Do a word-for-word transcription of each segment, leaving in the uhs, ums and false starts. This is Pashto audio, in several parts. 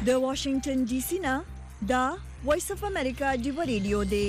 د واشنگټن ډي سي نه دا وایس اف امریکا دی ریډیو دی.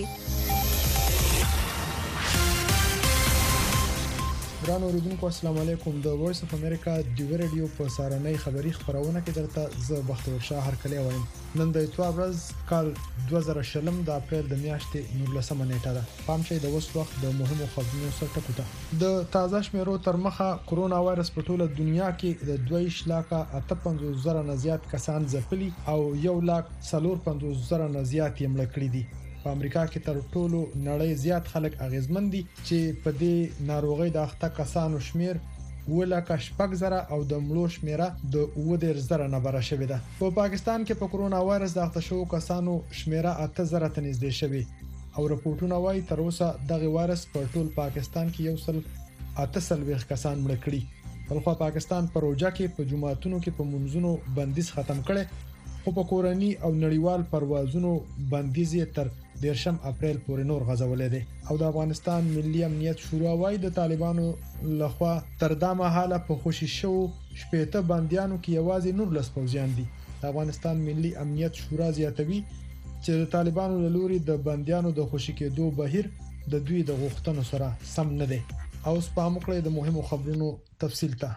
ګران اوریدونکو السلام علیکم. د وایس اف امریکا دی ریډیو په سارنۍ خبری خبرونه کې درته زه بختور شاه هرکلی وایم. نن د اتوار ورځ کال دوه زره شلم د اپریل د میاشتې نولسمه نیټه ده. پام شئ د اوس وخت د مهمو خبرونو سره ټکو ته. د تازه شمیرو تر مخه کرونا وایرس په ټوله دنیا کې د دوه لکه اته پنځوس زره نه زیات کسان ځپلي او یو لک څلور پنځوس زره نه زیات یې مړه کړي دي. په امریکا کې تر ټولو نړۍ زیات خلک اغیزمن دي چې په دې ناروغي د اخته کسانو شمیر ولکه شپږ زره او د مړو شمیره د اوه دېرش زره نه بره شوې ده. په پاکستان کې په کرونا وایرس د اخته شوو کسانو شمیره اته زره ته نږدې شوې او رپورټونه وايي تر اوسه دغه وایرس په ټول پاکستان کې یو سل اته څلوېښت کسان مړه کړي. بلخو پاکستان په روجا کې په جمعاتونو کې په منځونو بندیز ختم کړي خو په کورنی او نړیوال پروازونو بندیز تر دیرشم اپریل پورې نور غځولې دي. او د افغانستان ملي امنیت شورا وايي د طالبانو لخوا تر دا مهاله په خوشي شو شپېته بنديانو کې یوازې نور لس پوځیان دي. د افغانستان ملي امنیت شورا زیاتوي چې د طالبانو له لوري د بنديانو د خوشي کېدو بهیر د دوی د غوښتنو سره سم نه دی. او سپام کړی د مهمو خبرونو تفصیل ته.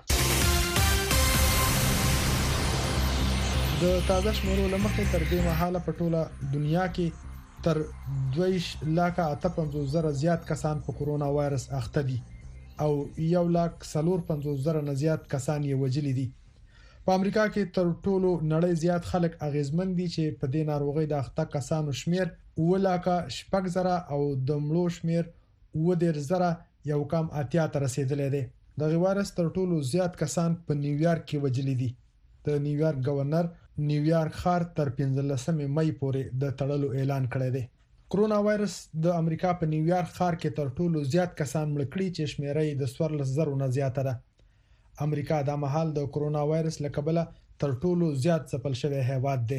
د تازه شمیرو لمخې تر دې مهاله په ټوله دنیا کې تر دوه لکه اته پنځوس زره زیات کسان په کرونا وایرس اخته دي او یو لک څلور پنځوس زره نه زیات کسان یې وجلي دي. په امریکا کې تر ټولو نړۍ زیات خلک اغیزمن دي چې په دې ناروغي د اخته کسانو شمیر اوه لکه شپږ زره او د مړو شمیر اوه دېرش زره یو کم اتیا ته رسیدلی دی. دغه وایرس تر ټولو زیات کسان په نیویارک کې وجلي دي. د نیویارک گورنر نیویارک ښار تر پنځلسمې مې پورې د تړلو اعلان کړی دی. کرونا وایرس د امریکا په نیویارک ښار کې تر ټولو زیات کسان مړه کړي چې شمیره یې د څوارلس زره نه زیاته ده. امریکا د مهال د کرونا وایرس له کبله تر ټولو زیات ځپل شوی هیواد دی.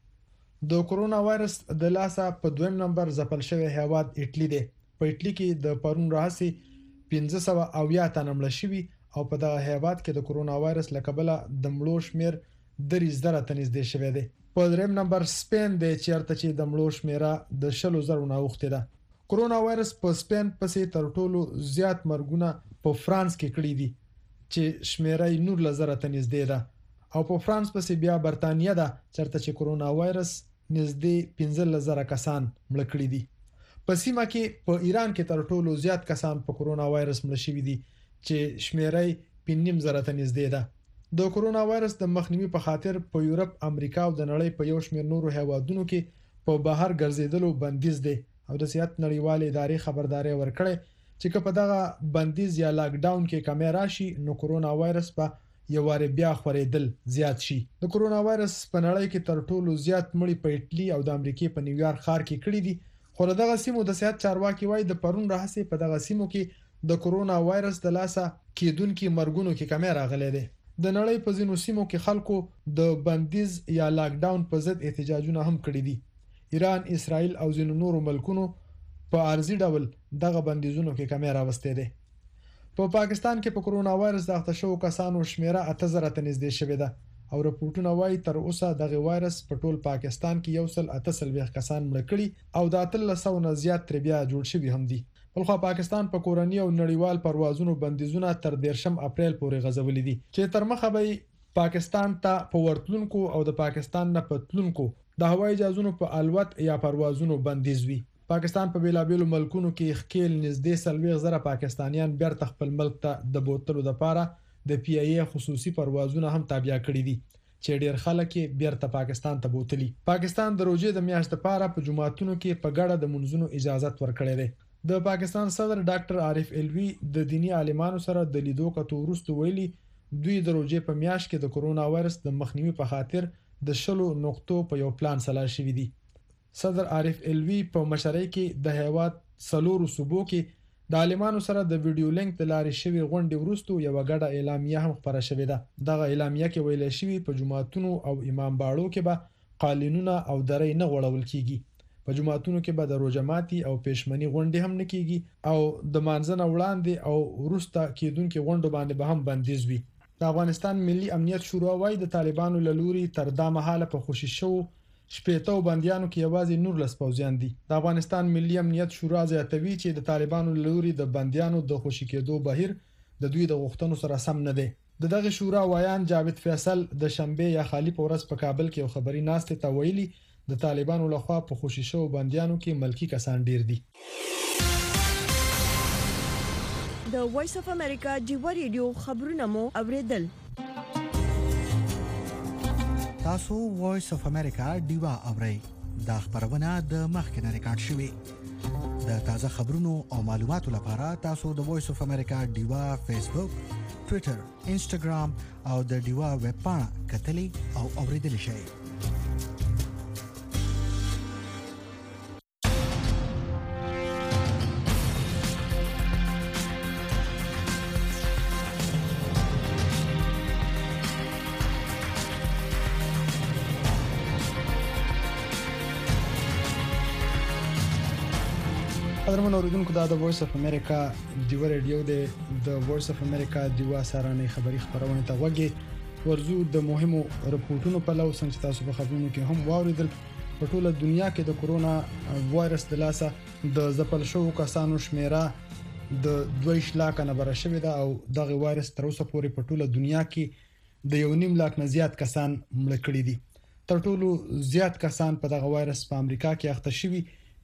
د کرونا وایرس د لاسه په دویم نمبر ځپل شوی هیواد ایټلی دی. په ایټلی کې د پرون راهیسې پنځه سوه اویا تنه مړه شوي او په دغه هیواد کې د کرونا وایرس له کبله د مړو شمیر دریځ زره ته نږدې شوی دی. په دریم نمبر سپین دی چیرته چې د مړو شمیره د شلو زرو نه اوښتې ده. کرونا وایرس په سپین پسې تر ټولو زیات مرګونه په فرانس کې کړي دي چې شمیره یې نولس زره ته نږدې ده او په فرانس پسې بیا برتانیه ده چیرته چې کرونا وایرس نږدې پنځلس زره کسان مړه کړي دي. په سیمه کې په ایران کې تر ټولو زیات کسان په کرونا وایرس مړه شوي دي چې شمیره یې پنځه نیم زره ته نږدې ده. د کرونا وایرس د مخنیوي په خاطر په یورپ، امریکا او د نړۍ په یو شمېر نورو هیوادونو کې په بهر ګرځېدلو بندیز دی او د صحت نړیوالې ادارې خبرداري ورکړې چې که په دغه بندیز یا لاک ډاون کې کمی راشي نو کرونا وایرس په یو واره بیا خورېدل زیات شي. د کرونا وایرس په نړۍ کې تر ټولو زیات مړي په ایټلی او د امریکا په نیویارک ښار کې کړي دي. خو دغه سیمو د صحت چارواکي وايي د پرون راهیسې په دغه سیمو کې د کرونا وایرس د لاسه کېدونکو مرګونو کې کمی راغلی دی. د نړۍ په ځینو سیمو کې خلکو د بندیز یا لاک ډاون په ضد احتجاجونه هم کړي دي. ایران، اسرائیل او ځینو نورو ملکونو په عارضي ډول دغه بندیزونو کې کمی راوستې ده. په پاکستان کې په کرونا وایرس د اخته شوو کسانو شمیره اته زره ته نږدې شوې ده او رپورټونه وايي تر اوسه دغه وایرس په ټول پاکستان کې یو سل اته څلوېښت کسان مړه کړي او د اتلس سوه نه زیات ترې بیا جوړ شوي هم دي. بلخو پاکستان په کورنی او نړیوال پروازونو بندیزونه تر دیرشم اپریل پورې غځولې دي چې تر مخه به پاکستان ته په ورتلونکو او د پاکستان نه په تلونکو د هوایي جهازونو په الوت یا پروازونو بندیز وي. پاکستان په بیلابیلو ملکونو کې خکیل نږدې څلوېښت زره پاکستانیان بیرته خپل ملک ته د بوتلو لپاره د پی ای ای خصوصي پروازونه هم تابع کړي دي چې ډیر خلک بیرته پاکستان ته بوتلي. پاکستان د روزې د میاشتې لپاره په جمعاتونو کې په ګډه د منځونو اجازه ورکړې ده. د پاکستان صدر ډاکټر عارف الوی د دینی عالمانو سره د لیدو کتو وروسته ویلي دوی د روزې په میاشت کې د کرونا وایرس د مخنیوي په خاطر د شلو نقطو په یو پلان سلا شوی دی. صدر عارف الوی په مشرۍ کې د هیواد څلورو صوبو کې د عالمانو سره د ویډیو لینک د لارې شوی غونډې وروسته یو غټه اعلامیه هم خبره شوې ده. دغه اعلامیه کې ویل شوی په جمعاتونو او امام باړو کې به قالینونه او درې نه غوړول کیږي. په جمعاتونو کې به د روزماتي او پېشمنی غونډې هم نه کیږي او د مانځنه وړاندې او وروسته کېدونکو غونډو باندې به هم بندیز وي. د افغانستان ملي امنیت شورا وايي د طالبانو له لوري تر دا مهاله په خوشي شو شپېته بنديانو کې یوازې نور لس پوځیان دي. د افغانستان ملي امنیت شورا زیاتوي چې د طالبانو له لوري د بنديانو د خوشي کېدو بهیر د دوی د غوښتنو سره سم نه دی. د دغه شورا وایان جاوید فیصل د شنبه یا خالی په ورځ په کابل کې یو خبري ناستې ته ویلي د طالبانو لخوا په خوشي شو بنديانو کې ملکی کسان ډیر دي. د وایس اف امریکا ډیوا ریډیو خبرونه مو اوریدل. تاسو وایس اف امریکا ډیوا اورئ. دا خبرونه د مخکنه ریکارډ شوې. د تازه خبرونو او معلوماتو لپاره تاسو د وایس اف امریکا ډیوا فیسبوک، ټوئیټر، انسټاګرام او د ډیوا ویب پاڼه کتلی او اوریدل شئ. قدرمن اوریدونکو دا د وایس اف امریکا ډیوا ریډیو د وایس اف امریکا ډیوا سارانه خبری خبرونه ته وګورئ. ورزو د مهمو رپورټونو په لور څنګه تاسو په خبرونو کې هم واوریدل. په ټوله دنیا کې د کورونا وایرس د لاسه د ځپل شوو کسانو شمیره د دوه لک نه بره شوې ده او دغه وایرس تر اوسه پورې په ټوله دنیا کې د یو نیم لک نه زیات کسان مړ کړي دي. تر ټولو زیات کسان په دغه وایرس په امریکا کې اخته شوي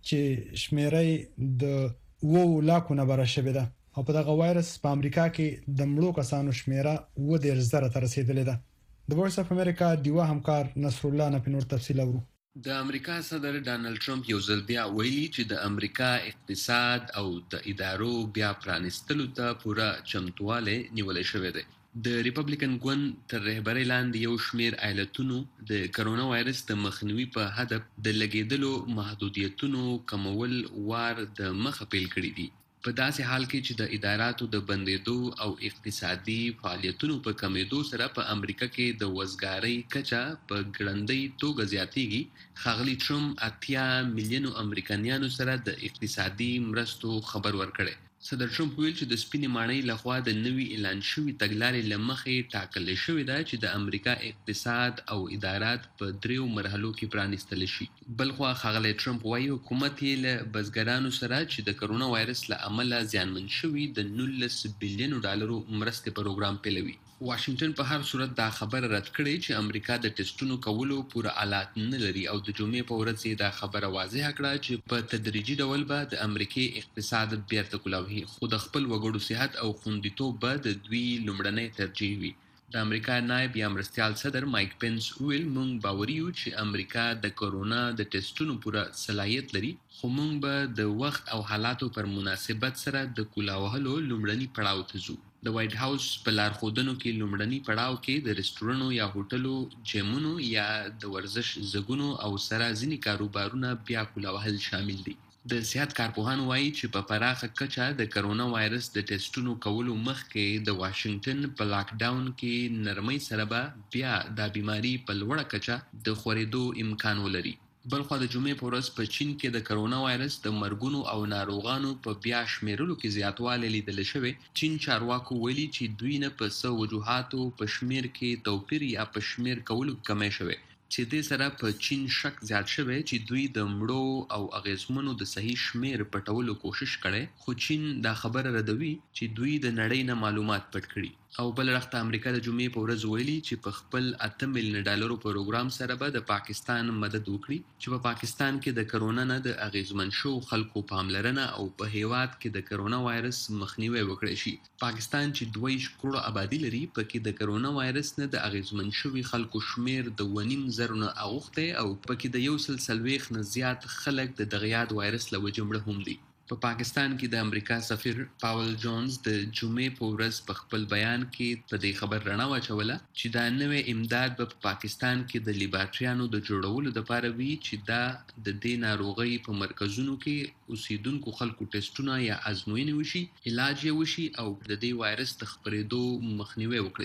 چې شمیره د وو لاکو نه بره شوې ده او په دغه وایرس په امریکا کې د مړو کسانو شمیره و ډیر زره ته رسیدلې ده. د وایس اف امریکا ډیوا همکار نصر الله نه پنور تفصیل اورو. د امریکا صدر ډانلډ ټرمپ یو ځل بیا ویلي چې د امریکا اقتصاد او د ادارو بیا پرانستلو ته پوره چمتواله نیولې شوې ده. د ریپبلیکن ګوند تر رهبرۍ لاندې یو شمیر ایالتونو د کرونا وایرس د مخنیوي په هدف د لګیدلو محدودیتونو کمول وار د مخه پیل کړی دي. په داسې حال کې چې د اداراتو د بندیدو او اقتصادي فعالیتونو په کمیدو سره په امریکا کې د وزګارۍ کچه په ګړندۍ توګه زیاتېږي، ښاغلي ټرمپ اتیا میلیونو امریکایانو سره د اقتصادي مرستو خبر ورکړی. صدر ټرمپ ویل چې د سپینې ماڼۍ لخوا د نوي اعلان شوي تګلارې له مخې ټاکل شوې ده چې د امریکا اقتصاد او ادارات په دریو مرحلو کې پرانیستل شي. بلخوا ښاغلی ټرمپ وایي حکومت یې له بزګرانو سره چې د کرونا وایرس له امله زیانمن شوي د نولس بلیونو ډالرو مرستې پروګرام پیلوي. واشنگټن په هر صورت دا خبره رد کړې چې امریکا د ټیسټونو کولو پوره آلات نه لري او د جمعې په ورځ یې دا خبره واضح کړه چې په تدریجي ډول به د امریکای اقتصاد بیرته کولاوي، خو د خپل وګړو صحت او خوندیتوب به د دوی لومړنۍ ترجیح وي. د امریکا نائب یا مرستیال صدر مایک پنس ویل موږ باوري یو چې امریکا د کورونا د ټیسټونو پوره صلاحیت لري، خو موږ به د وخت او حالاتو پر مناسبت سره د کولاوهلو لومړني پړاو ته ځو. د وایټ هاوس په لارښودنو کې لومړني پړاو کې د ریسټورانو یا هوټلو، جیمونو یا د ورزش زګونو او سره ځینې کاروبارونه بیا کولاوهل شامل دي. د صحت کارپوهان وایي چې په پراخه کچه د کرونا وایرس د ټیسټونو کولو مخکې د واشنگټن په لاک ډاون کې نرمۍ سره به بیا د بیماری په لوړه کچه د خورېدو امکان ولري. بلخوا د جمعې په ورځ په چین کې د کرونا وایرس د مرګونو او ناروغانو په بیا شمیرلو کې زیاتوالی لیدل شوی. چین چارواکو ویلي چې دوی نه په څه وجوهاتو په شمیر کې توپیر یا په شمیر کولو کمی شوی، چې دې سره په چین شک زیات شوی چې دوی د مړو او اغیزمنو د صحیح شمیر پټولو کوشش کړي، خو چین دا خبره ردوي چې دوی د نړۍ نه معلومات پټ کړي. او بل وخت امریکا د جمعې په ورځ ویلي چې په خپل اته میلیون ډالرو پروګرام سره به د پاکستان مدد وکړي چې په پاکستان کې د کرونا نه د اغیزمن شو خلکو پاملرنه او په هیواد کې د کرونا وایرس مخنیوي وکړي شي. پاکستان چې دوه ویشت کروڑه آبادی لري، پکې د کرونا وایرس نه د اغیزمن شوي خلکو شمیر د ونیم زر نه اوخته او پکې د یو سل سلويخ نه زیات خلک د دغه یاد وایرس له وجې مړه هم دي. په پا پاکستان کې د امریکا سفیر پاول جونز د جمعې په ورځ په خپل بیان کې په دې خبر رڼا واچوله چې دا نوې امداد به په پاکستان کې د لیبارټریانو د جوړولو لپاره وي چې دا د دې ناروغۍ په مرکزونو کې اوسیدونکو خلکو ټیسټونه یا ازموینې وشي، علاج یې وشي او د دې وایرس د خپرېدو مخنیوي وکړي شي.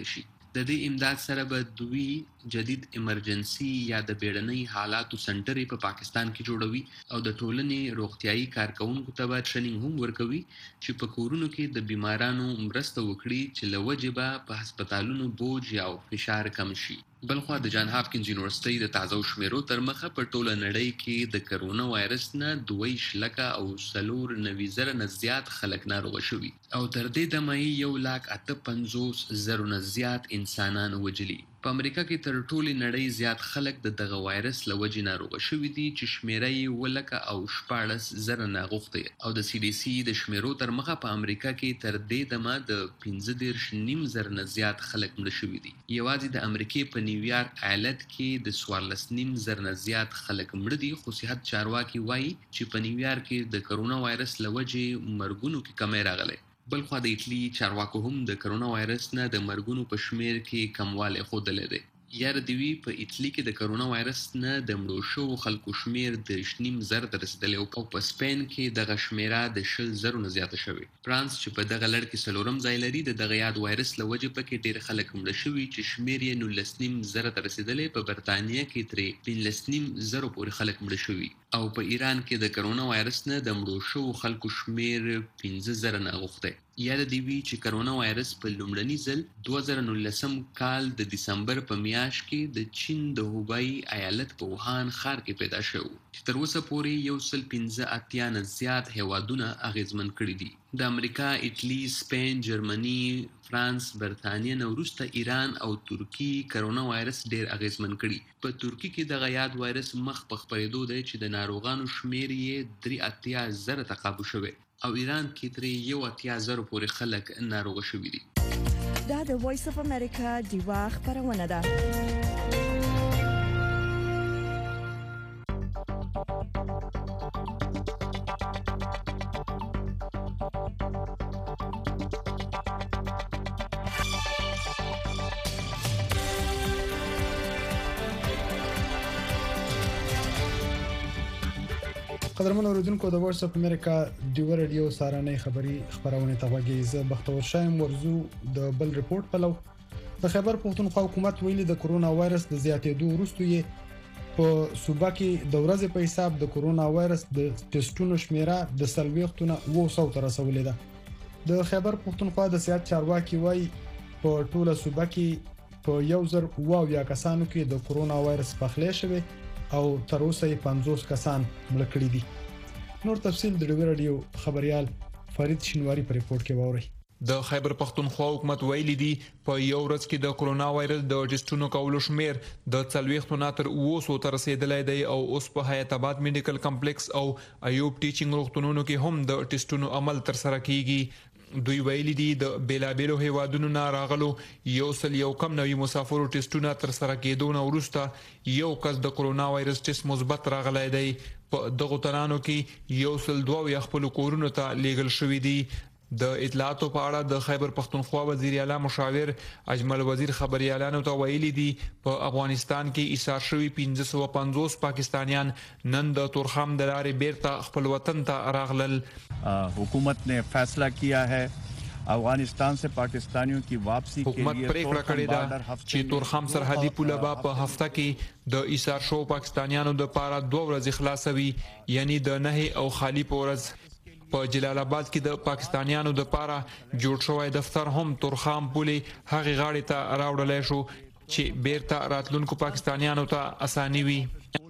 د دې امداد سره به دوی جدید ایمرجنسي یا د بیړنۍ حالاتو سنټر په پاکستان کې جوړوي او د ټولنې روغتيایي کارکونکو ته به ټریننګ هم ورکوي چې په کورونو کې د بیمارانو مرسته وکړي چې له وجې به په هسپتالونو بوج یا فشار کم شي. بلخوا د جان هاپکینز یونیورسيټي د تازه شمیرو تر مخه په ټوله نړۍ کې د کرونا وایرس نه دوه شلکه او سلور نوي زره نه زیات خلک ناروغ شوي او تر دې دمه یو لاک اته پنځوس زره نه زیات انسانان وجلي. په امریکا کې تر ټولې نړۍ زیات خلک د دغه وایرس له وجې ناروغ شوي دي چې شمیره یې ولکه او شپاړس زره ناغوښتي او د سی ډي سي د شمیرو تر مخه په امریکا کې تر دې دمه د پنځه دېرش نیم زره نه زیات خلک مړه شوي دي. یوازې د امریکې په نیویارک ایالت کې د څوارلس نیم زره نه زیات خلک مړه دي، خو صحت چارواکي وایي چې په نیویارک کې د کرونا وایرس له وجې مرګونو کې کمی راغلی. بلخوا د ایټلی چارواکو هم د کرونا وایرس نه د مرګونو په شمیر کې کموالی ښودلی دی. یاره دی وی په ایټلی کې د کرونا وایرس نه د مړو شوو خلکو شمیر د شنیم زر ته رسیدلی او په سپین کې دغه شمیره د شل زرو نه زیاته شوې. فرانس چې په دغه لړ کې څلورم ځای لري د دغه یاد وایرس له وجې پکې ډېر خلک مړه شوي چې شمیر یې نولس نیم زره ته رسیدلی. په برطانیه کې ترې پنځلس نیم زرو پورې خلک مړه شوي او په ایران کې د کرونا وایرس نه د مړو شوو خلکو شمیر پنځه زره نه غوښتی. یاد دی وی چې کرونا وایرس په لومړني ځل دوه زره نولسم کال د دسمبر په میاشت کې د چین د هوبای ایالت په ووهان ښار کې پیدا شو چې تر اوسه پورې یو سل پنځه اتیا نه زیات هیوادونه اغیزمن کړي دي. د امریکا، ایټلی، سپین، جرمني، فرانس، برطانیه نه وروسته ایران او ترکی کرونا وایرس ډیر اغیزمن کړي. په ترکی کې دغه یاد وایرس مخ په خپرېدو دی چې د ناروغانو شمیر یې درې اتیا زره ته قابو شوی او ایران کې ترې یو اتیا زره پورې خلک ناروغ شوي دي. دا د وایس اف امریکا ډیوا خبرونه ده. قدرمن اوریدونکو د وایس اف امریکا ډیو رادیو سارانه خبری خبرونه ته وګورئ. زه بختور شایم ورزو د بل ریپورت په لو د خیبر پښتونخوا حکومت ویلي د کرونا وایرس د زیاتېدو وروسته یې په صوبه کې د ورځې په حساب د کرونا وایرس د ټیسټونو شمیره د سلويختونه اوه سوه تر رسولې ده. د خیبر پښتونخوا د صحت چارواکي وایي په ټوله صوبه کې په یو زر اوه یا کسانو کې د کرونا وایرس پخلی شوی او تر اوسه یې پنځوس کسان مړه کړي دي. نور تفصیل د ډیو رادیو خبريال فرید شینواری په ریپورت کې واوري. د خیبر پښتونخوا حکومت ویلي دی په یو ورځ کې د کرونا وایرس د ټیسټونو کولو شمیر د څلوېښتو نه تر اوه سوو ته رسیدلی دی او اوس په حیات آباد میډیکل کمپلیکس او ایوب ټیچینګ روغتونونو کې هم د ټیسټونو عمل تر سره کیږي. دوی ویلي دي د بیلابیلو هیوادونو نه راغلو یو سل یو کم نوي مسافرو ټیسټونه تر سره کېدو نه وروسته یو کس د کرونا وایرس ټیسټ مثبت راغلی دی. په دغو تنانو کې یو سل دوه یا خپل کورونو ته لیږل شوي دي. د اطلاعاتو په اړه د خیبر پښتونخوا وزیر اعلی مشاور اجمل وزیر خبريالانو ته ویلي دي په افغانستان کې ایثار شوي پنځه سوه پنځوس پاکستانیان نن د تورخم د لارې بیرته خپل وطن ته راغلل. حکومت نے فیصلہ کیا ہے افغانستان سے پاکستانیوں کی واپسی کے حکومت لیے پریکړه کړې ده چې تورخم سرحدي پوله به په هفته کې د ایثار شو پاکستانیانو د پاره دوه ورځې خلاصوي، یعنی د نه او خالی پورز. په جلال آباد کې د پاکستانیانو د پاره جوړ شوی دفتر هم تورخم پولې هغه غاړې ته راوړل شو چې بیرته راتلونکو پاکستانیانو ته اساني وي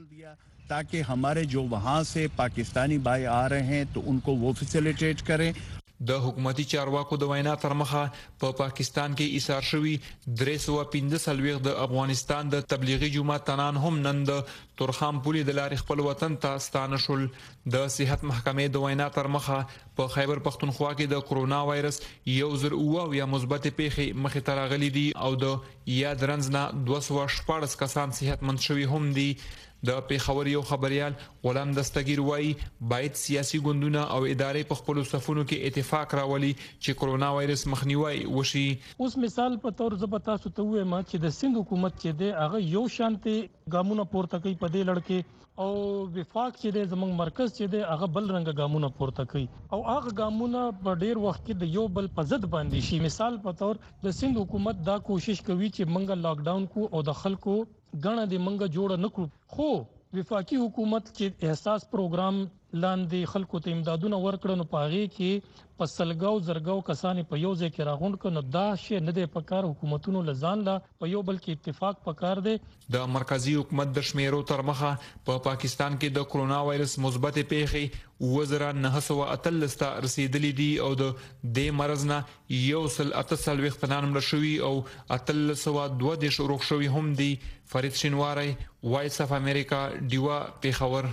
تاکہ ہمارے جو وہاں سے پاکستانی بھائی آ رہے ہیں تو ان کو وہ فیسیلیٹیٹ کریں. د حکومتي چارواکو د وینا تر مخه په پا پاکستان کې ایثار شوي درې سوه پنځه څلوېښت د افغانستان د تبلیغي جماعت تنان هم نن د تورخم پولې د لارې خپل وطن ته ستانه شول. د صحت محکمې د وینا تر مخه په خیبر پښتونخوا کې د کرونا وایرس یو زر اوه یا مثبت پیښې مخې ته راغلي دي او د یا درنځ نه دوه سوه شپاړس کسان صحتمند شوي هم دي. د پیښور یو خبريال غلام دستگیر وایي باید سیاسي ګوندونه او ادارې په خپل صفونو کې اتفاق راولي چې کرونا وایرس مخنیوي وشي. اوس مثال په تور زه به تاسو ته وایم چې د سند حکومت چې دی هغه یو شانتي ګامونه پورته کوي په دې لړ کې او وفاق چې دی زموږ مرکز چې دی هغه بل رنګ ګامونه پورته کوي او هغه ګامونه په ډیر وخت کې د یو بل په ضد باندې شي. مثال په تور د سند حکومت دا کوشش کوي چې منګه لاک ډاون کو او د خلکو غاڼه د منګه جوړ نه کړو، خو وفاقي حکومت چې احساس پروګرام لاندې خلکو ته امدادونه ورکړنو پاغي کې په سلګاو زرګاو کسان په یو ځای کې راغونډ کړي، نو دا شی نه دی پکار. حکومتونو لزان لا په یو بل کې اتفاق پکار دی. د مرکزی حکومت د شمیرو تر مخه په پا پاکستان کې د کرونا وایرس مثبت پیښې وزره نه سوه اتلس ته رسیدلې دي او د دې مرض نه یو سل اتصل وختنان مړ شوي او اتلس سوه دوه دیش روغ شوي هم دي. فرید شینواری، وایس اف امریکا، ډیوا، پیښور.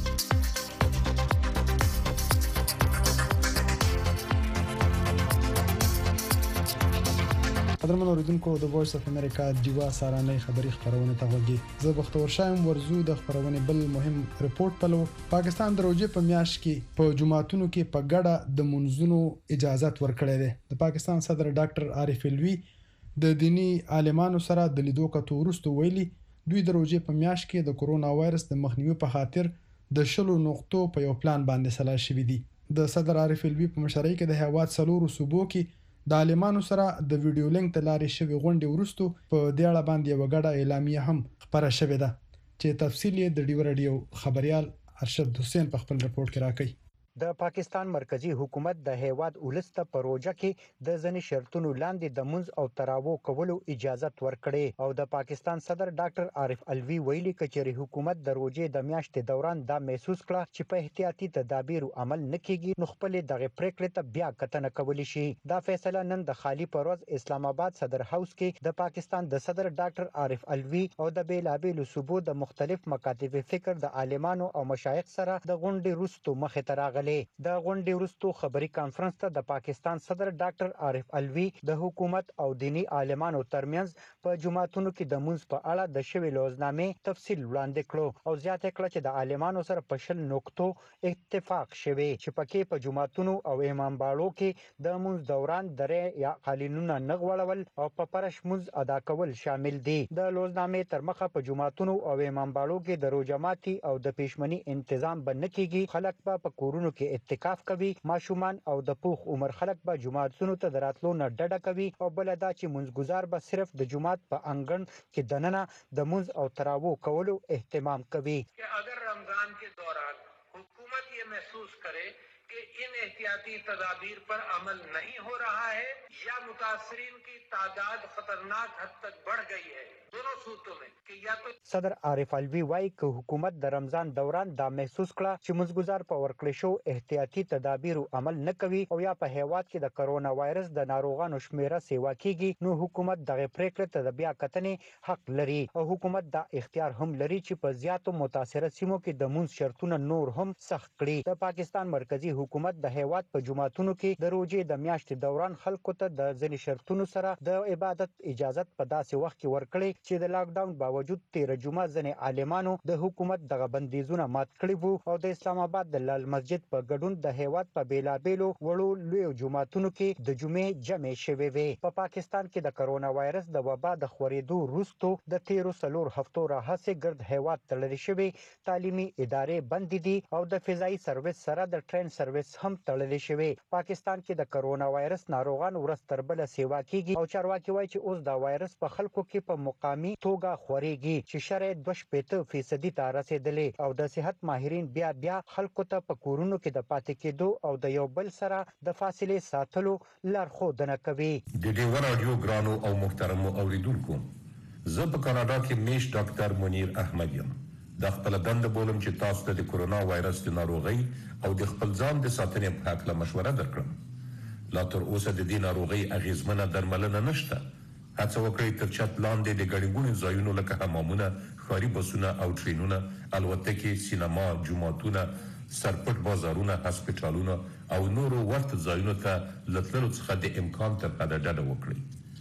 قدرمن اوریدونکو د وایس اف امریکا ډیوا سارانه خبری خبرونه ته وګورئ. زه بختور شایم ورزو د خبرونه بل مهم ریپورت پلو. پاکستان د روزې په میاشت کې په جمعاتونو کې په ګډه د منځونو اجازه ورکړې ده. د پاکستان صدر ډاکټر عارف الوی د دینی عالمانو سره د لیدو کتو ورستو ویلي دوی د روزې په میاشت کې د کرونا وایرس د مخنیوي په خاطر د شلو نقطو په یو پلان باندې سلا شوې دي. د صدر عارف الوی په مشرۍ کې د هیواد سلورو صوبو کې د عالمانو سره د ویډیو لینک ته لارې شوی غونډې ورستو په دې اړه باندې یو غړه اعلامیه هم خبره شوې ده چې تفصیل یې د ډیو رادیو خبريال ارشد حسین په خپل رپورت کې راکړي. د پاکستان مرکزی حکومت د هیواد ولسته پروژه کې د ځنې شرطونو لاندې د منځ او تراو کولو اجازه ورکړي او د پاکستان صدر ډاکټر عارف الوی ویلي کچېری حکومت د روزې د میاشتې دوران دا محسوس کړ چې په احتیاطي تدابیر عمل نکېږي نو خپل دغه پریکړه ته بیا کتنه کولی شي. دا فیصله نن د خالی پروز اسلام آباد صدر هاوس کې د پاکستان د صدر ډاکټر عارف الوی او د بیلابیلو صوبو د مختلف مکاتب فکر د عالمانو او مشایخ سره د غونډې وروسته مخه ته راغلي. د غونډې وروسته خبري کانفرنس ته د پاکستان صدر ډاکټر عارف الوی د حکومت او دینی عالمانو ترمنځ په جمعاتونو کې د منځ په اړه د شوی لوزنامې تفصیل وړاندې کړو او زیاته کړه چې د عالمانو سره په شل نقطو اتفاق شوی چې پکې په جمعاتونو او امام باړو کې د منځ دوران درې یا قالینونه نغوړول او په پرش منځ ادا کول شامل دي. د لوزنامې تر مخه په جمعاتونو او امام باړو کې د روجماتي او د پېشمنی تنظیم بنه کېږي. خلک په کورونو کې اتکاف کوي، ماشومان او د پوخ عمر خلک به جمعاتونو ته دراتلو نه ډډه کوي او بل دا چې منځګزار به صرف د جمعات په انګړ کې دننه د منځ او تراو کولو اهتمام کوي. کہ اگر رمضان کے دوران حکومت یہ محسوس کرے کہ ان احتیاطی تدابیر پر عمل نہیں ہو رہا ہے یا متاثرین کی تعداد خطرناک حد تک بڑھ گئی ہے دونوں صورتوں میں کہ یا تو صدر عارف الوی وايي چې حکومت د رمضان دوران دا محسوس کړه چې منځګزار په ورکړې شو احتیاطي تدابیر عمل نه کوي او یا په هیواد کې د کرونا وایرس د ناروغانو شمیره سیوا کیږي نو حکومت دغه پریکړه ته د بیا کتنې حق لري او حکومت دا اختیار هم لري چې په زیاتو متاثره سیمو کې د منځ شرطونه نور هم سخت کړي. د پاکستان مرکزی حکومت د هیواد په جمعاتونو کې د روزې د میاشتې دوران خلکو ته د ځینې شرطونو سره د عبادت اجازه په داسې وخت کې ورکړي چې د لاک ډاون باوجود تیر جمعه ځنې عالمانو د حکومت دغه بندیزونه مات کړي وو او د اسلام آباد د لال مسجد په ګډون د هیواد په بیلابیلو وړو لوی جمعاتونو کې د جمعې جمع شوي وي. په پاکستان کې د کرونا وایرس د وبا د خورېدو وروسته د تیرو څلور هفتو راهیسې ګرد هیواد تړل شوی تعلیمي ادارې بند دي او د فضایي سرویس سره د ټرین سرویس هم تړل شوی. پاکستان کې د کرونا وایرس ناروغان ورځ تر بله سیوا کیږي او چارواکي وایي چې اوس دا وایرس په خلکو کې په مقامي توګه خوريږي چې شرایط دوه شپږ فیصدي ته رسیدلې او د صحت ماهرین بیا بیا خلکو ته په کورونو کې د پاتې کېدو او د یو بل سره د فاصله ساتلو لارښودنه کوي. د ډیو رادیو ګرانو او محترمو اوریدونکو زه په کاناډا کې میش ډاکټر منیر احمد یم. د خپل دند بولم چې تاسو ته د کرونا وایرس د ناروغي او د خپل ځان د ساتنې په اړه مشوره درکړم. لا تر اوسه د دې ناروغي اغیزمنه درملنه نشته. هڅه وکړئ تر چت لاندې د ګڼګونو ځایونو لکه حمامونه، ښاري بسونه او ټرینونه، الوتکې، سینما، جوماتونه، سرپټ بازارونه، هسپتالونه او نورو ورته ځایونو ته له تللو څخه د امکان تر حده ډډه وکړئ.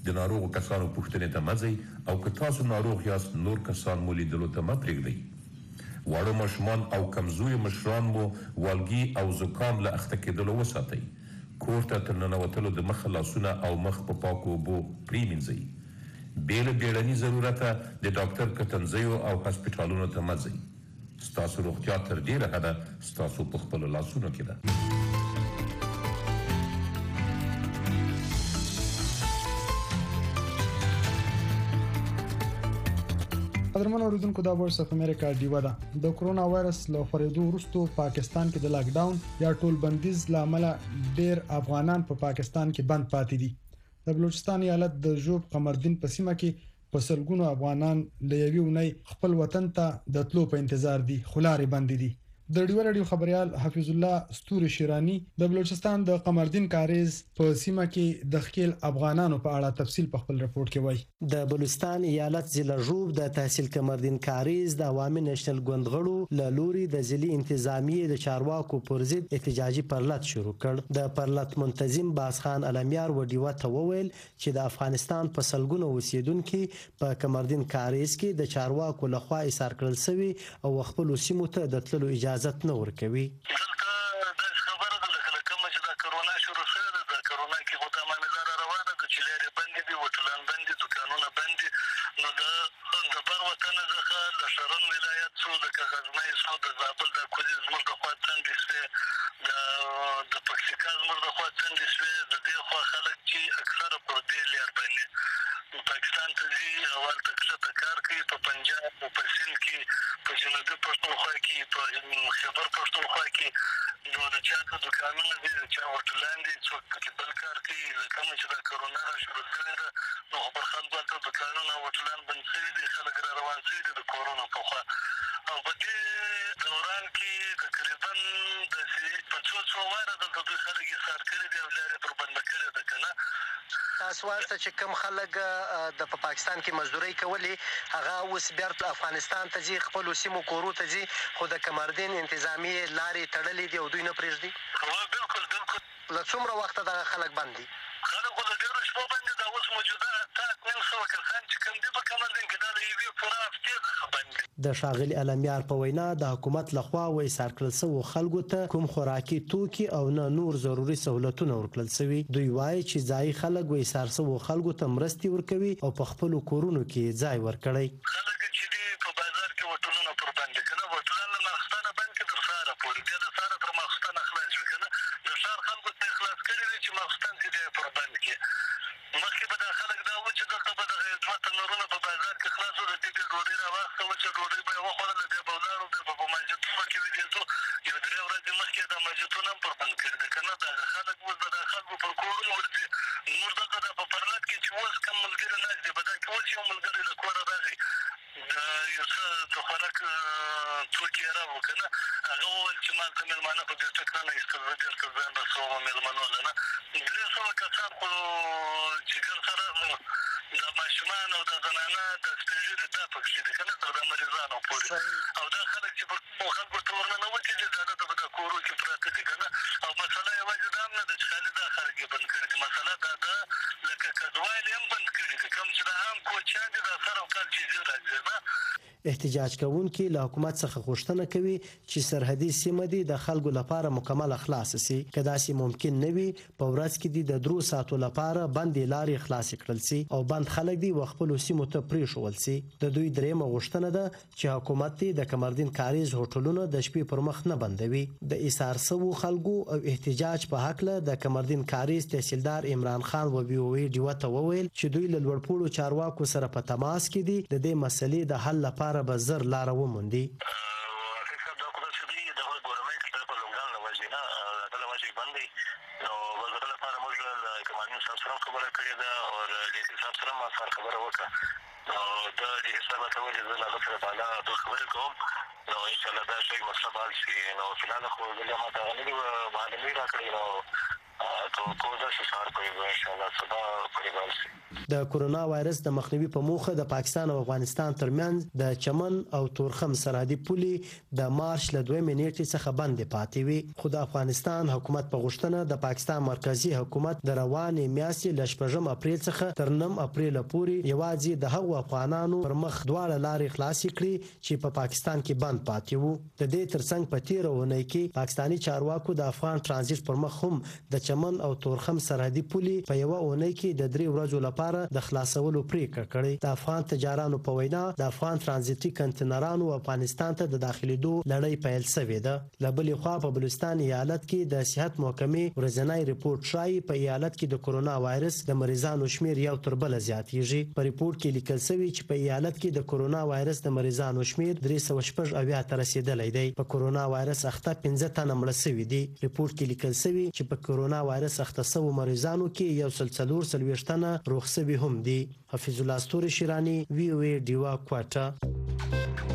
د ناروغ کسانو پوښتنې ته مځئ او که تاسو ناروغ یاست نور کسان مو لیدلو ته مه پرېږدئ واړه ماشومان او کمزوري مشران مو والګي او زکام له اخته کېدلو وساتئ کور ته تر ننوتلو د مخه لاسونه او مخ په پاکو اوبو پرېمینځئ بې له بیړني ضرورته د ډاکټر کتنځیو او هسپټالونو ته مه ځئ ستاسو روغتیا تر ډېره حده ستاسو په خپلو لاسونو کې ده قدرمن اوریدونکو دا وایس اف امریکا ډیوا ده د کرونا وایرس له خپرېدو وروسته پاکستان کې د لاک ډاون یا ټول بندیز لامل ډېر افغانان په پا پاکستان کې بند پاتې دي د بلوچستان ایالت د جوب قمردین په سیمه کې په سلګونو افغانان له یوې اونۍ خپل وطن ته د تلو په انتظار دي خو لارې بندې دي د ډیوا رادیو خبريال حفیظ الله ستوري شیرانی د بلوچستان د قمردین کاریز په سیمه کې د خپل افغانانو په اړه تفصیل په خپل رپورت کې وایي د بلوچستان ایالت ضلع جوب د تحصیل قمردین کاریز د عوامي نېشنل ګوندغړو له لوري د ضلعي انتظامیه د چارواکو پر ضد احتجاجي پرلط شروع کړ د پرلط منتظم باسخان علمیار و ډیوا ته وویل چې د افغانستان په سلګونو اوسیدونکو په قمردین کاریز کې د چارواکو لخوا ایثار کړل شوی او خپل سیمو ته د تللو اجازه نه ورکوي پاکستان ته ځي اول تکشته کار کوي په پنجاب او په سند کې په جنوبي پښتونخوا کې په خیبر پښتونخوا کې نو د چا د دکانونو دي د چا هوټلان دي څوک پکې بل کار کوي لکه چې د کرونا را شروع شوې ده نو خبر خان دلته دکانونه او هوټلان بند شوي دي خلک را روان شوي دي د کورونا په خوا او په دې دوران کې تقریبا د په څو څو واره د دوی خلک یې سار کړي دي او لارې پر بنده کړې ده که نه تاسو ورته چې کوم خلک د په پاکستان کې مزدوري کوي هغه اوس بیرته افغانستان ته ځي خپل سیمو کورو ته ځي خو د قمردین انتظامیه لارې تړلې دي او دوی نه پرېږدي هو بالکل بالکل له څومره وخته دغه خلک بند دي خلک له ډېرو شپو باندې دا اوس موجوده اته نیم سوه کسان چې کوم دي په قمردین کې دا د یوې پوره هفتې څخه بند دي د ښاغلي علمیار په وینا د حکومت لخوا وایثار کړل شوو خلکو ته کوم خوراکي توکي او نه نور ضروري سہولتونه ورکړل شوي دوی وایي چې ځای خلک وایثار شوو خلکو ته مرستې ورکوي او په خپلو کورونو کې ځای ورکړی خلک چې دي په بازار کې هوټلونه پر بند که نه هوټلان له ماخستانه بند کړي تر سهاره پورې بیا د سهاره تر ماخستانه خلاص وي که نه د ښار خلکو ته یې خلاص کړي دي چې ماخستان چې دی پر بند کړي مخکې به دا خلک دا و چې دلته به دغه دوه تنورونه په بازار کې خلاص وو د دې بیا ډوډۍ راواخته وه چې ډوډۍ به یې وخوړله بیا به ولاړو بیا به په مسجدونو کې ویدېدو یو درې ورځې مخکې دا مسجدونه هم پر بند کړي دي که نه دغه خلک اوس د دغه خلکو پر کورونو ورځي موږ دلته دا په پرلط کې چې اوس کم ملګري ناست دي په دا کې اوس یو ملګری له کوره راغی د یو څه د خوراک توکي یې راوړو که نه هغه وویل چې مالته مېلمانه په دې ټک نه ایستل زه بېرته ځان رسوم مېلمنو له نه درې سوه کسان خو چې ګر سره دا ماشومان او دا زنانه دا سپین ږیري دا پکښې دي که نه تر دا مریضانو پورې او دا خلک چې پر خلکو ته ورننوتي دي دا دلته په دا کورو کې پراته دي که نه او مسله یوازې دا هم نه ده چې خالي دا خلک یې بند کړي دي مسله دا ده لکه کډوال هم بند کړي دي کوم چې دا عام کوچیان دي دا سر او کال چې ځي راځي نه احتجاج کوونکي له حکومت څخه غوښتنه کوي چې سرحدي سیمه دي د خلکو لپاره مکمل خلاص شي که داسې ممکن نه وي په ورځ کې دي د درو ساعتو لپاره بندې لارې خلاص کړل شي او بند خلک دي خپل سیمو ته پریښول شي د دوی درېمه غوښتنه ده چې حکومت دي د قمردین کاریز هوټلونه د شپې پر مخ نه بندوي د ایثار شوو خلکو او احتجاج په حق له د قمردین کاریز تحصیلدار عمران خان و بي او اي ډیوا ته وویل چې دوی له لوړپوړو چارواکو سره په تماس کې دي د دې مسلې د حل لپاره به زر لاره وموندي خبره کړې ده او د حساب سره ما سره خبره وکړه نو د دې حساب ته ولې زه لا سره بالا ټول خبرې کوم نو ان شاء الله دا شی مستقبل شي نو فلانه خو زه ما ته غوښتنه معلومي راکړې نو توقع ده چې سهار پورې به انشاءالله سبا پورې به شي. د کورونا وایرس د مخنیوي په موخه د پاکستان او افغانستان ترمنځ د چمن او تورخم سرحدي پولې د مارچ له دویمې نیټې څخه بندې پاتې وي، خو د افغانستان حکومت په غوښتنه د پاکستان مرکزی حکومت د روانې میاشتې له شپږم اپریل څخه تر نهم اپریل پورې یوازې د هغو افغانانو پر مخ دواړه لارې خلاصې کړي چې په پاکستان کې بند پاتې وو. د دې ترڅنګ په تیره اونۍ کې پاکستاني چارواکو د افغان ترانزیت پر مخ هم د چمن او تورخم سرحدي پولې په یوه اونۍ کې د درې ورځو لپاره د خلاصولو پریکړه کړې. د افغان تجارانو په وینا د افغان ترانزیتي کنټینرانو افغانستان ته د داخليدو لړۍ پیل شوې ده. له بلې خوا په بلوچستان ایالت کې د صحت محکمې ورځنی ریپورت ښایي په ایالت کې د کورونا وایرس د مریضانو شمیر یو تر بل زیاتېږي. په ریپورت کې لیکل شوی چې په ایالت کې د کورونا وایرس د مریضانو شمیر درې سوه شپږ اویا ته رسیدلی دی. په کورونا وایرس اخته پنځه تنه مړه شوي دي. ریپورت کې لیکل شوی چې په کورونا وایرس اخته شوو مریضانو کې یو سل څلور څلوېښت تنه روغ شوي هم دي. حفیظ الله ستوري شیرانی، وی او ای ډیوا کوټه.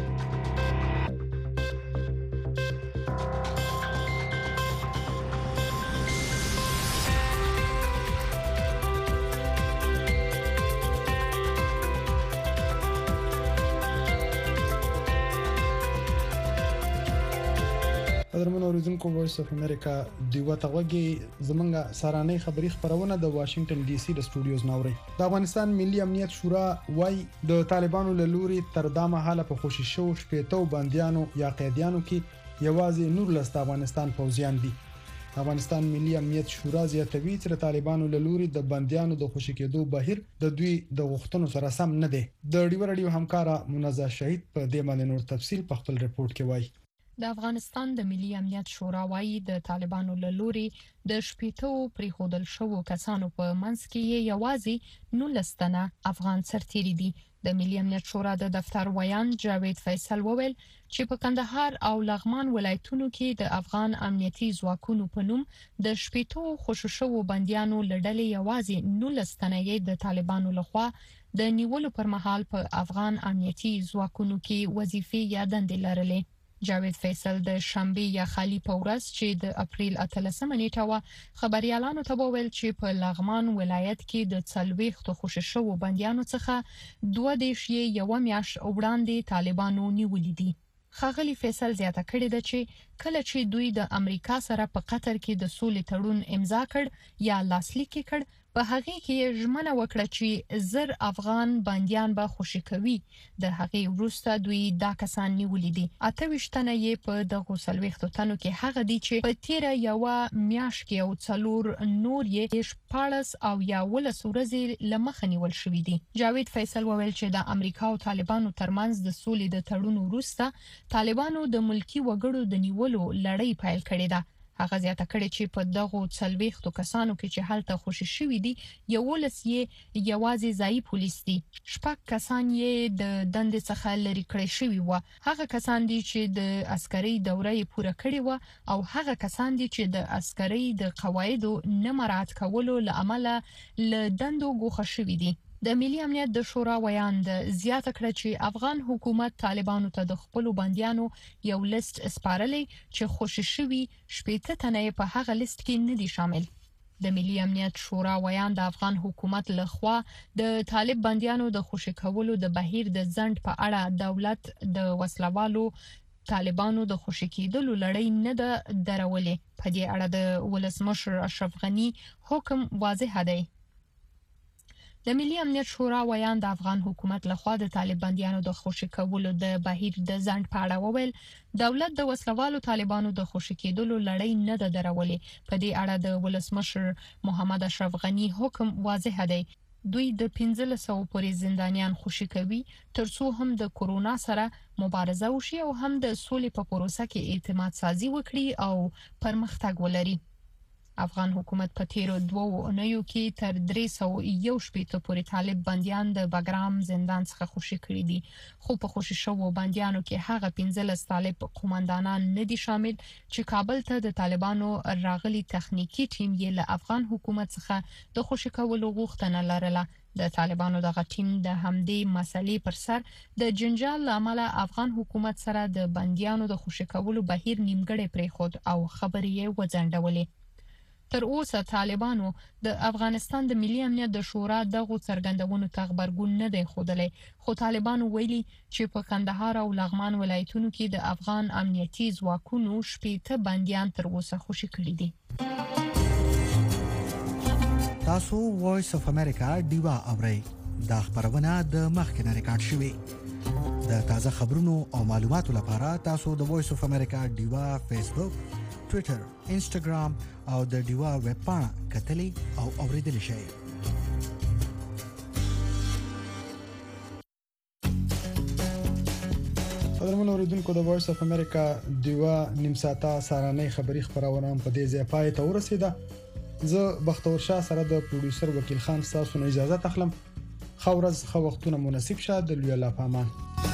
قدرمن اوریدونکو، وایس اف امریکا دیوه تغوږی زمونږه سارانه خبری خبرونه د واشنگټن ډي سي د سټوډیوز نوري. د افغانستان ملي امنیت شورا وايي د طالبانو له لوري تر دامه حاله په خوشي شو شپېتو بنديانو یا قیدیانو کې یوازې نور لست افغانستان فوجیان دي. افغانستان ملي امنیت شورا زیاتوي چې طالبانو له لوري د بنديانو د خوشي کېدو بهیر د دوی د غوښتنو سره سم نه دی. د ډیو رادیو همکارا منزه شهید په دې باندې نور تفصیل په خپل ریپورت کې وایي. د افغانستان د ملي امنیت شورا وايي د طالبانو له لوري د شپېتو پریښودل شوو کسانو په منځ کې یوازې نولس تنه افغان سرتیري دي. د ملي امنیت شورا د دفتر ویان جاوید فیصل وویل چې په کندهار او لغمان ولایتونو کې د افغان امنیتي ځواکونو په نوم د شپېتو خوشي شوو بنديانو لړلې یوازې نولس تنه د طالبانو لخوا د نیولو پر مهال په افغان امنیتي ځواکونو کې وظیفې یا دندې لرلې. جاوید فیصل د شنبه یا خالی په ورځ چې د اپریل اتلسمه نیټه و خبريالانو ته وویل چې په لغمان ولایت کې د څلوېښت خوشي شوو بنديانو څخه دوه دیش یې یو میاشت وړاندې طالبانو نیولې دي. ښاغلي فیصل زیاته کړې ده چې کله چې دوی د امریکا سره په قطر کې د سولې تړون امضا کړ یا لاسلیک کړ، په هغه کې ژمنه وکړه چې زر افغان بنديان به خوشي کوي. د هغه وروسته دوی دا کسان نیولې دي. اته ویشت تنه یې په دغه څلوېښت تنو کې هغه دي چې په تیره یو میاشت کې او څلور نور یې شپاړس او یا ولس ورځې لمخه نیول شوې دي. جاوید فیصل وویل چې د امریکا او طالبانو ترمنځ د سولې د تړون وروسته طالبانو د ملکی وګړو د نیولو لړۍ پیل کړې ده. هغه زیاته کړې چې په دغه څلوېښت کسانو کې چې هلته خوشي شوي دي یولس یې یوازې ځایي پولیس دي. شپږ کسان یې د دندې څخه لري کړی شوي و. هغه کسان دي چې د عسکري دوره یې پوره کړې و او هغه کسان دي چې د عسکري د قواعدو نه مراعات کولو له امله له دندو ګوښه شوي دي. د ملي امنیت د شورا ویان د زیاته کړه چې افغان حکومت طالبانو ته د خپل بنديانو یو لیست اسپارلې چې خوشي شوي شپېته تنه په هغه لیست کې نه دي شامل. د ملي امنیت شورا ویان د افغان حکومت لخوا د طالب بنديانو د خوشي کولو د بهیر د ځند په اړه دولت د وسلوالو طالبانو د خوشي کېدلو لړۍ نه ده درولې. په دې اړه د ولسمشر اشرف غنی حکم واضح دی. د ملي امنیت شورا ویان د افغان حکومت لخوا د طالب بنديانو د خوشي کولو د بهیر د ځند په اړه وویل دولت د وسلوالو طالبانو د خوشي کېدلو لړۍ نه ده درولې. په دې اړه د ولسمشر محمد اشرف غنی حکم واضح دی. دوی د پنځه سوه پورې زندانیان خوشي کوي ترڅو هم د کورونا سره مبارزه وشي او هم د سولې په پروسه کې اعتماد سازي وکړي او پرمختګ ولري. افغان حکومت په تیرو دوو اونیو کې تر درې سوه یو شپېته پورې طالب بنديان د بګرام زندان څخه خوشي کړي دي. خو په خوشي شوو بنديانو کې هغه پنځلس طالب قومندانان نه دي شامل چې کابل ته د طالبانو راغلي تخنیکی ټیم یې له افغان حکومت څخه د خوشي کولو غوښتنه لرله. د طالبانو دغه ټیم د همدې مسلې پر سر د جنجال لامل افغان حکومت سره د بنديانو د خوشي کولو بهیر نیمګړی پریښود او خبرې یې وځنډولې. تر اوسه طالبانو د افغانستان د ملي امنیت د شورا دغه څرګندونو ته خبرګون نه دی خوده خو طالبانو ویلي چې په کندهار او لغمان ولایتونو کې د افغان امنیتي ځواکونو شپېته بنديان تر اوسه خوشي کړي دي. تاسو وایس اف امریکا دیوا اورئ دا خبرونه د مخکنه ریکارډ شوې. د تازه خبرونو او معلوماتو لپاره تاسو د وایس اف امریکا دیوا فیسبوک، ټوئیټر، انسټاګرام او د دیوا ویب پاڼه کتلی او اوریدلی شئ. قدرمن اوریدونکو د وایس اف امریکا دیوا نیم ساعته سارانه خبری خبرونه هم په دې ځای پای ته ورسیده. زه بختور شاه سره د پروډوسر وکیل خان تاسو نه اجازه تخلم. خو ورځ خو وختونه مناسب شه د لوی الله پامان.